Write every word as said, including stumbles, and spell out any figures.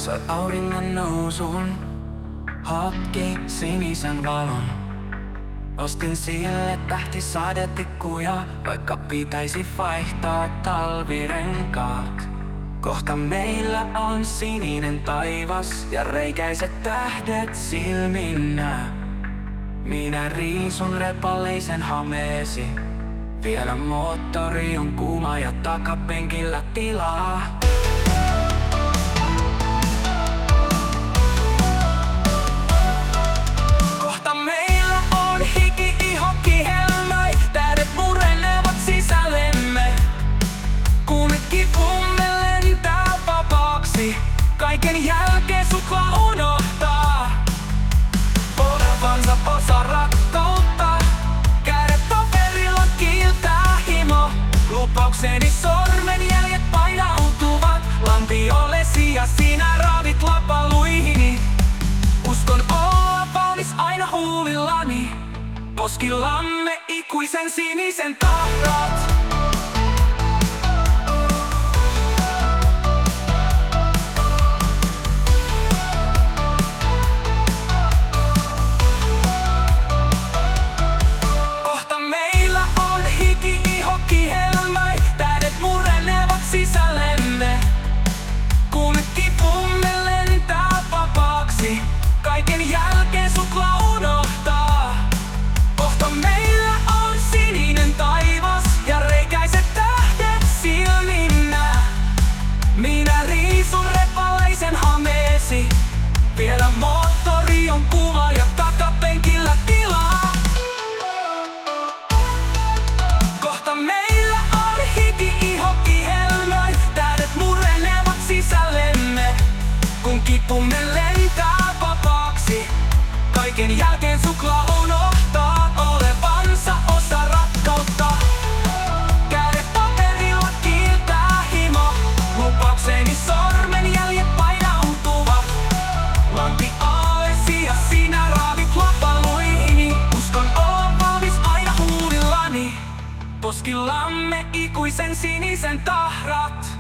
Katsoit auringon nousun, hokki sinisen valon. Ostin sille tähtisadetikkuja, vaikka pitäisi vaihtaa talvirenkaat. Kohta meillä on sininen taivas ja reikäiset tähdet silminnä. Minä riisun repaleisen hameesi. Vielä moottori on kuuma ja takapenkillä tilaa. Kohta meillä on hiki, iho kihelmöi, tähdet murenevat sisällemme. Kun kipumme lentää vapaaksi, kaiken jälkeen suklaa unohtaa. Olevansa osa rakkautta, kädet paperilla kiiltää himo. Lupaukseni sormenjäljet painautuvat lantiollesi ja sinä raavit lapaluihini. Uskon olla valmis aina huulillani, poskillamme ikuisen sinisen tahrat. Sisällemme, kun kipumme lentää vapaaksi, kaiken jälkeen suklaa unohtaa. Kohta meillä on sininen taivas ja reikäiset tähdet silminnä. Minä riisun repaleisen hameesi, vielä moottori on kuuma ja takapenkillä tilaa. Kohta meillä on hiki, iho kun kipumme lentää vapaaksi, kaiken jälkeen suklaa unohtaa olevansa osa rakkautta. Kädet paperilla kiiltää himo, lupaukseni sormenjäljet painautuvat lanti alesi ja sinä raavit lapaluihini. Uskon olla valmis aina huulillani, poskillamme ikuisen sinisen tahrat.